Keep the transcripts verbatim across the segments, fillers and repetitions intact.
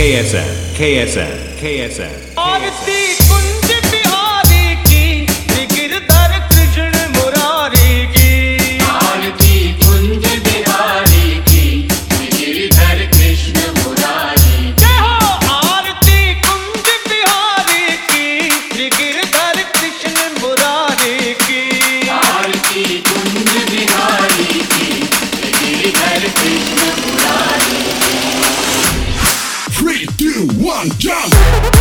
K S N, K S N, K S N. आरती कुंज बिहारी की, गिरधर कृष्ण मुरारी की। आरती कुंज बिहारी की, गिरधर कृष्ण मुरारी की। जय हो आरती कुंज बिहारी की, गिरधर कृष्ण मुरारी की। आरती कुंज बिहारी की, गिरधर कृष्ण मुरारी की। Three, two, one, jump!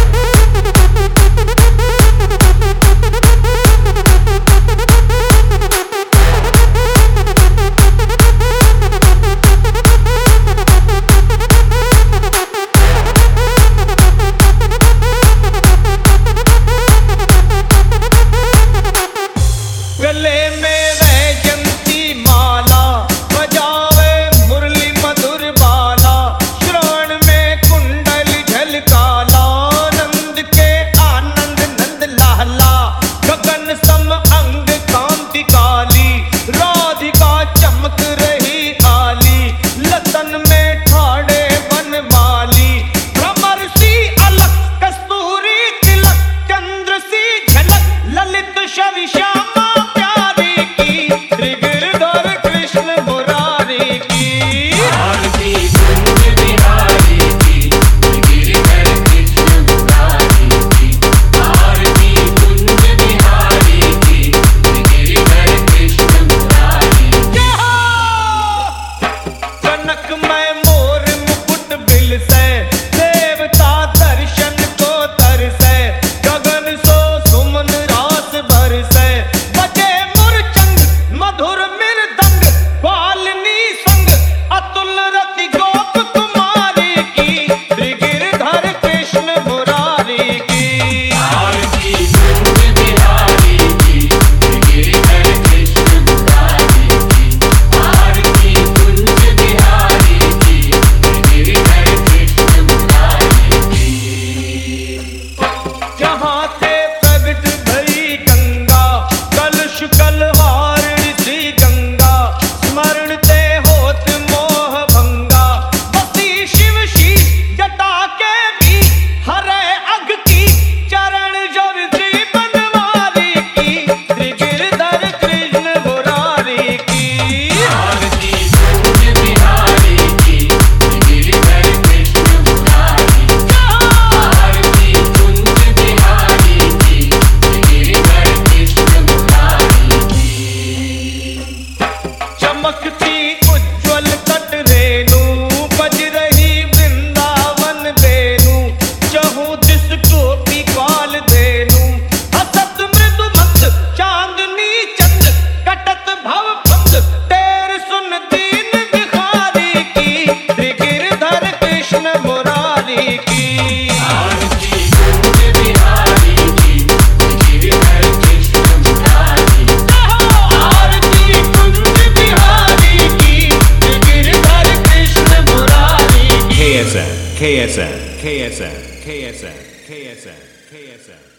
गले में वैजंती माला, बजावे मुरली मधुर बाला। श्रवण में कुंडल झलकाला, नंद के आनंद नंद लाला। गगन सम अंग कांति काली, राधिका चमक रही आली। लतन में ठाड़े वनमाली, भ्रमर सी अलख कस्तूरी तिलक। चंद्र सी झलक ललित छवि श्यामा प्यारी की, गिरधर कृष्ण मुरारी की। आरती कुंज बिहारी की, गिरधर कृष्ण मुरारी की। आरती कुंज बिहारी की, गिरधर कृष्ण मुरारी की। जय हो कनकमय मोर मुकुट बिलसे, देवता दर्शन को तरसे। गगन सो सुमन रास बरसे, बजे मुरचंग मधुर मृदंग। बालिनी संग अतुल रति गोप कुमारी की, गिरधर कृष्ण मुरारी की। आरती कुंज बिहारी की, गिरधर कृष्ण मुरारी की। आरती कुंज बिहारी की, गिरधर कृष्ण मुरारी की। जहाँ से प्रगट भई गंगा, कलुष कलहार ऋषि गंगा। स्मरण ते होत मोह भंगा, बसी शिव शीश जटा के भी। हरे अघ की चरण जब श्री बनवारी की, गिरधर कृष्ण मुरारी की। आरती कुंज बिहारी की, गिरधर कृष्ण मुरारी की। आरती कुंज बिहारी की, गिरधर कृष्ण मुरारी की। चमकती उज्ज्वल तट रेणु, बज रही वृंदावन वेणु। चहु दिस गोपी काल धेनु, हसत मृदु मंद चांदनी चंद। कटत भव भक्त तेर सुन दीन भिखारी की, गिरधर कृष्ण मुरारी की। आरती कुंज बिहारी की, गिरधर कृष्ण मुरारी की। आरती कुंज बिहारी की, गिरधर कृष्ण मुरारी की। K S N, K S N, K S N, K S N, K S N, K S N.